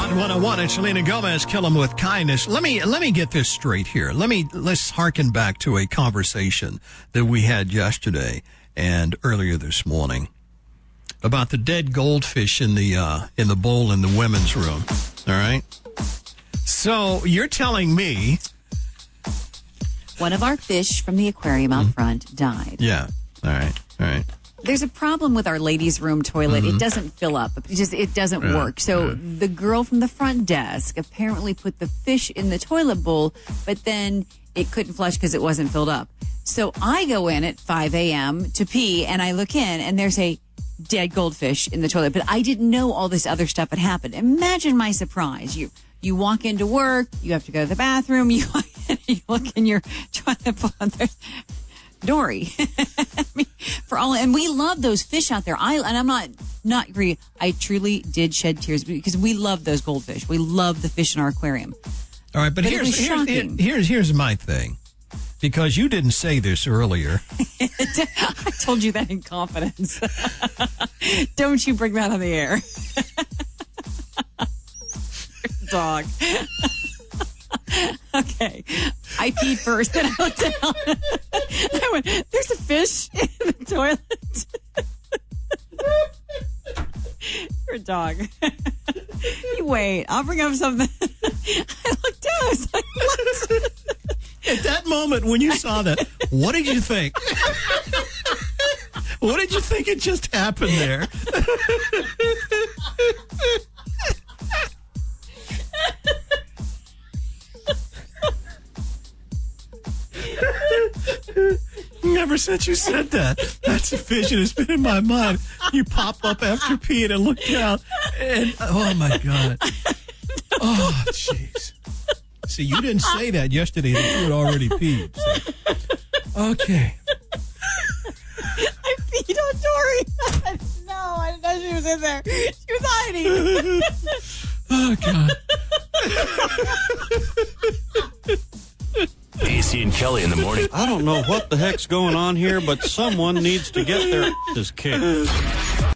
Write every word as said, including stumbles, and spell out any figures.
Hot one oh one, it's Selena Gomez, Kill 'Em With Kindness. Let me, let me get this straight here. Let me, let's harken back to a conversation that we had yesterday and earlier this morning about the dead goldfish in the, uh, in the bowl in the women's room. All right. So you're telling me one of our fish from the aquarium out mm-hmm. front died. Yeah. All right. All right. There's a problem with our ladies' room toilet. Mm-hmm. It doesn't fill up. It just it doesn't yeah, work. So yeah. the girl from the front desk apparently put the fish in the toilet bowl, but then it couldn't flush because it wasn't filled up. So I go in at five a.m. to pee, and I look in, and there's a dead goldfish in the toilet. But I didn't know all this other stuff had happened. Imagine my surprise. You you walk into work, you have to go to the bathroom, you, you look in your toilet bowl, and there's Dory. I mean, for all, and we love those fish out there. I and I'm not not agree. I truly did shed tears because we love those goldfish. We love the fish in our aquarium. All right, but, but here's here's, here's here's my thing, because you didn't say this earlier. I told you that in confidence. Don't you bring that on the air, dog. Okay. I peed first, then I looked down. I went, there's a fish in the toilet. You're a dog. You wait. I'll bring up something. I looked down. I was like, what? At that moment when you saw that, what did you think? What did you think had just happened there? Ever since you said that, that's a vision that's been in my mind. You pop up after peeing and look down, and oh my God. Oh, jeez. See, you didn't say that yesterday that you had already peed. So. Okay. I peed on Dory. No, I didn't know she was in there. She was hiding. Oh, God. A C and Kelly in the morning. I don't know what the heck's going on here, but someone needs to get their asses kicked.